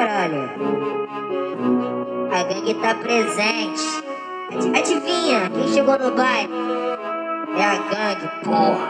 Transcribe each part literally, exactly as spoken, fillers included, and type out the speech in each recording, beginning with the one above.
caralho. A gangue tá presente. Adivinha quem chegou no baile? É a gangue, porra.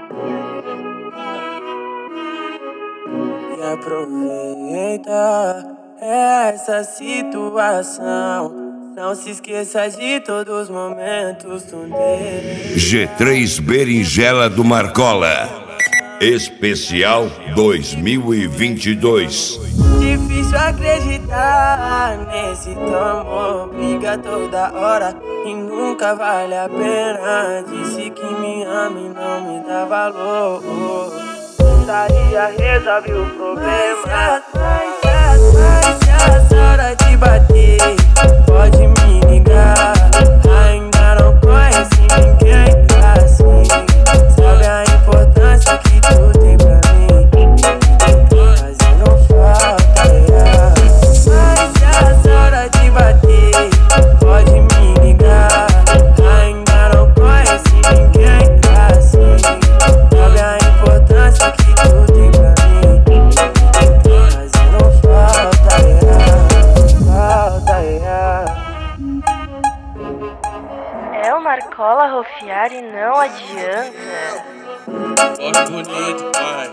E aproveita essa situação. Não se esqueça de todos os momentos dele. G três Berinjela do Marcola. Especial dois mil e vinte e dois. Difícil acreditar nesse amor. Briga toda hora e nunca vale a pena. Disse que me ama e não me dá valor. Putaria resolve o problema. Mas é hora de bater. Pode me ligar. Ainda não conhece ninguém assim. Sabe a importância que tu tem pra mim. Fazendo falta, yeah. Mas é hora de bater. Pode me ligar. Ainda não conhece ninguém assim. Sabe a importância que tu tem pra mim. Fazendo falta, yeah. Falta, yeah. É o Marcola Rofiar e não adianta. Olha bonito, pai.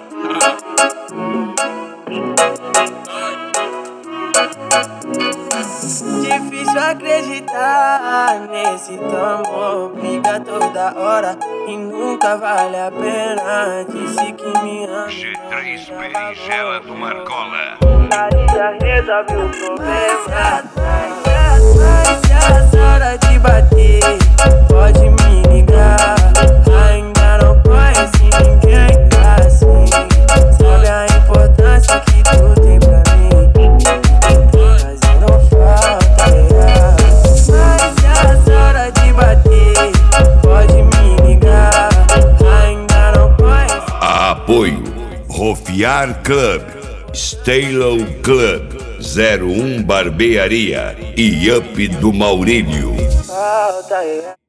Difícil acreditar nesse amor. Briga toda hora e nunca vale a pena. Disse que me ama. G três Berinjela do Marcola. Putaria resolve o problema. Mas é hora de bater. Pode me ligar. Ainda não conhece ninguém assim. Sabe a importância que tu tem pra mim. Fazendo falta, yeah. Mas é hora de bater. Pode me ligar. Ainda não conhece. Apoio Rofiar Club, Stalo Club, zero um Barbearia e Up do Maurílio. Falta, yeah.